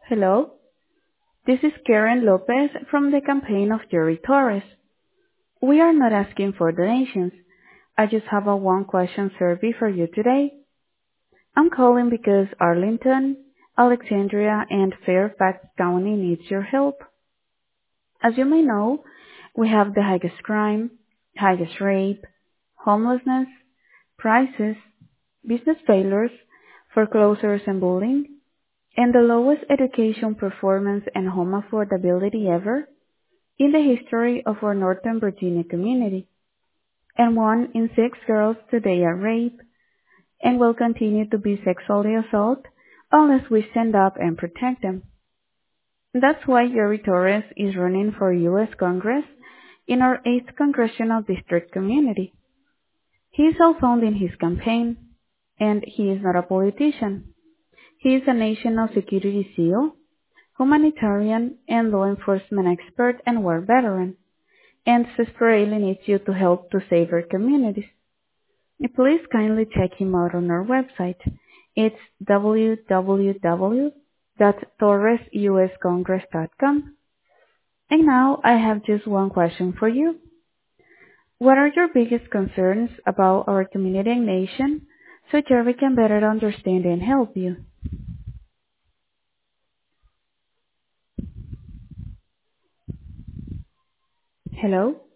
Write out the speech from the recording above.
Hello, this is Karen Lopez from the campaign of Jerry Torres. We are not asking for donations. I just have a one-question survey for you today. I'm calling because Arlington, Alexandria, and Fairfax County needs your help. As you may know, we have the highest crime, highest rape, homelessness, prices, business failures, foreclosures and bullying, and the lowest education performance and home affordability ever in the history of our Northern Virginia community. And 1 in 6 girls today are raped and will continue to be sexually assaulted unless we stand up and protect them. That's why Jerry Torres is running for U.S. Congress in our 8th Congressional District community. He is self-funding his campaign, and he is not a politician. He is a national security SEAL, humanitarian and law enforcement expert and war veteran, and desperately needs you to help to save our communities. Please kindly check him out on our website. It's www.torresuscongress.com. And now I have just one question for you. What are your biggest concerns about our community and nation so Jerry can better understand and help you? Hello?